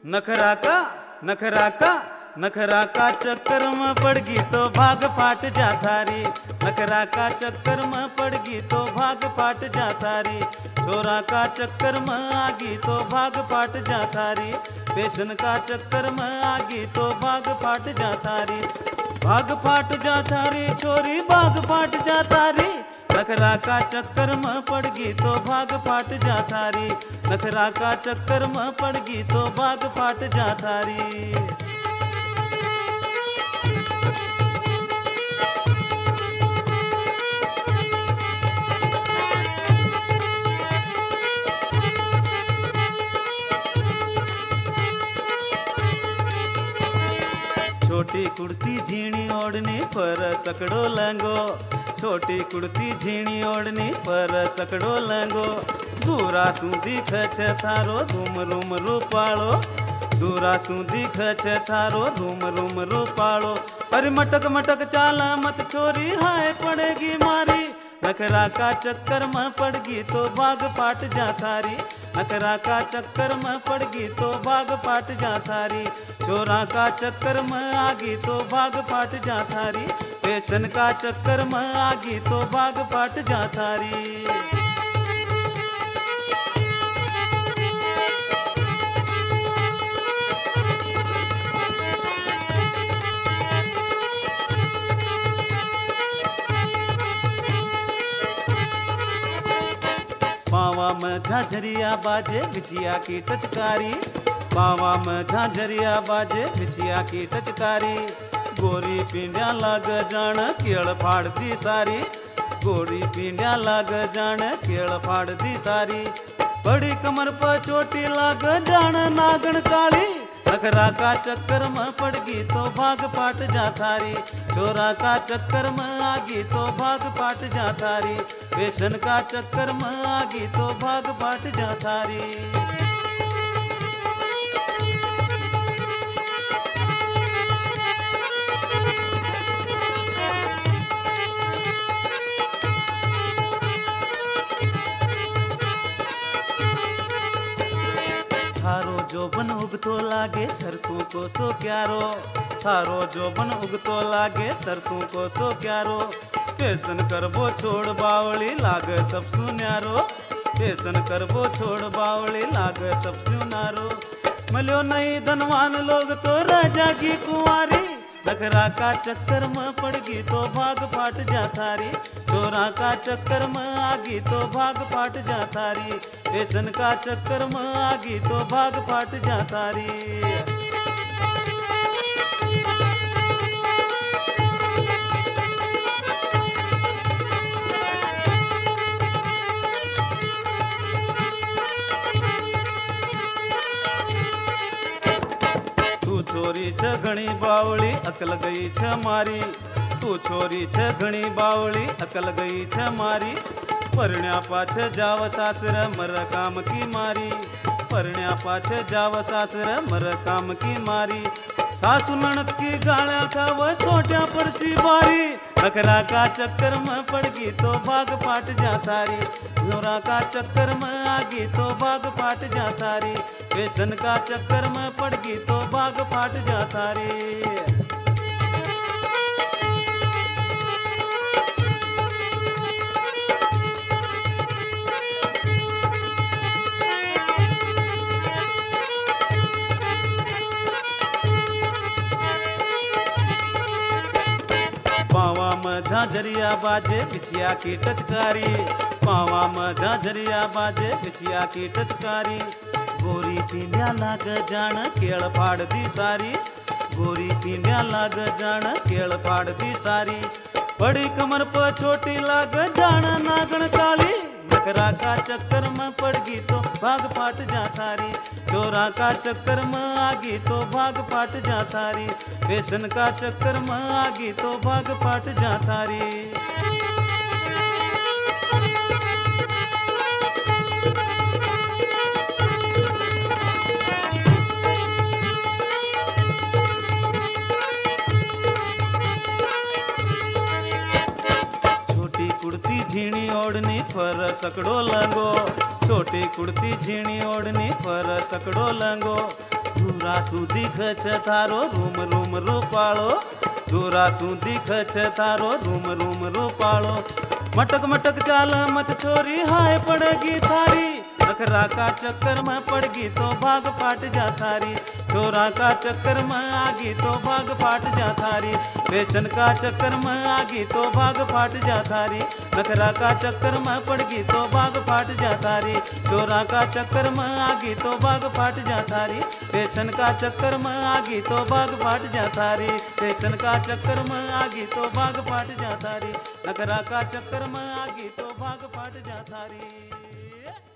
नखरा का चक्कर में पड़गी तो भाग फाट जाता रे। नखरा का चक्कर में पड़गी तो भाग फाट जाता रे। छोरा का चक्कर में आगी तो भाग फाट जाता रे। पेशन का चक्कर में आगी तो भाग फाट जाता रे। भाग फाट जाता रे छोरी भाग फाट जाता रे। नखरा का चक्कर में पड़गी तो भाग फाट जाता रे। नखरा का चक्कर में पड़गी तो भाग फाट जाता रे। छोटी कुर्ती झीणी ओढ़नी पर सकड़ो लंगो। छोटी कुर्ती झीणी ओढ़नी पर सकड़ो लंगो। दूरा सू दिख छे थारो रूम रूम रूपाळो। दूरा सू दिख छे थारो रूम रूम रूपाळो। अरे मटक मटक चाला मत छोरी हाय पड़ेगी मारी। नखरा का चक्कर में पड़गी तो भाग फाट जाता री। नखरा का चक्कर में पड़गी तो भाग फाट जाता री। छोरा का चक्कर में आगी तो भाग फाट जाता री। पेशन का चक्कर में आगी तो भाग फाट जाता री। पावा में झांझरिया बाजे बिछिया की टचकारी। पावा में झांझरिया बाजे बिछिया की टचकारी। गोरी पिंडिया लाग जान केड़ फाड़ दी सारी। गोरी पिंडिया लाग जान केड़ फाड़ दी सारी। बड़ी कमर पर चोटी लाग जान नागन काली। नखरा का चक्कर में पड़गी तो भाग फाट जाता री। छोरा का चक्कर में आगी तो भाग फाट जाता री। पेशन का चक्कर में आगी तो भाग फाट जाता री। थारो जोबन उगतो लागे सरसों को सो क्यारो। थारो जोबन उगतो लागे सरसों को सो क्यारो। पेशन करबो छोड़ बावली लाग सब सुन्यारो। पेशन करबो छोड़ बावली लाग सब सुनारो। मिलो नहीं धनवान लोग तो रह जागी कुंवारी। नखरा का चक्कर में पड़गी तो भाग फाट जाता री। छोरा का चक्कर में आगी तो भाग फाट जाता री। पेशन का चक्कर में आगी तो भाग फाट जाता री। छोरी छ घणी बावली अकल गई छ मारी। तू छोरी छ घणी बावली अकल गई छ मारी। परण्या पाछ जाव सासर मर काम की मारी। परण्या पाछ जाव सासर मर काम की मारी। सासु ननद की गाड़ा खाव सोटिया पर सी बारी। नखरा का चक्कर में पड़गी तो भाग फाट जाता री। छोरा का चक्कर में आगी तो भाग फाट जाता री। पेशन का चक्कर में पड़गी तो भाग फाट जाता री। पावा में झांझरिया बाजे बिछिया की टचकारी। पावा में झांझरिया बाजे बिछिया की टचकारी। गोरी पिंडिया लाग जान केड़ फाड़ दी सारी। गोरी पिंडिया लाग जान केड़ फाड़ दी सारी। बड़ी कमर पर छोटी लाग जान नागन काली। नखरा का चक्कर में पड़गी तो भाग फाट जाता री। छोरा का चक्कर में आगी तो भाग फाट जाता री। पेशन का चक्कर में आगी तो भाग फाट जाता री। छोटी कुर्ती झीणी ओढ़नी पर सकड़ो लगो। छोटी कुर्ती झीणी ओढ़नी पर सकड़ो लंगो दूरा सूदी खच थारो रूम रूम रूपालो दूरा सूदी खच थारो रूम रूम रूपालो मटक मटक चाल मत छोरी हाय पड़ेगी थारी नखरा का चक्कर में पड़गी तो भाग फाट जा थारी छोरा का चक्कर में आगी तो भाग फाट जा थारी फैशन का चक्कर में आगी तो भाग फाट जा थारी नखरा का चक्कर में पड़गी तो भाग फाट जा थारी छोरा का चक्कर में आगी तो भाग फाट जा थारी फैशन का चक्कर में आगी तो भाग फाट जा थारी फैशन का चक्कर में आगी तो भाग फाट जा थारी नखरा का चक्कर में आगी तो भाग फाट जा थारी।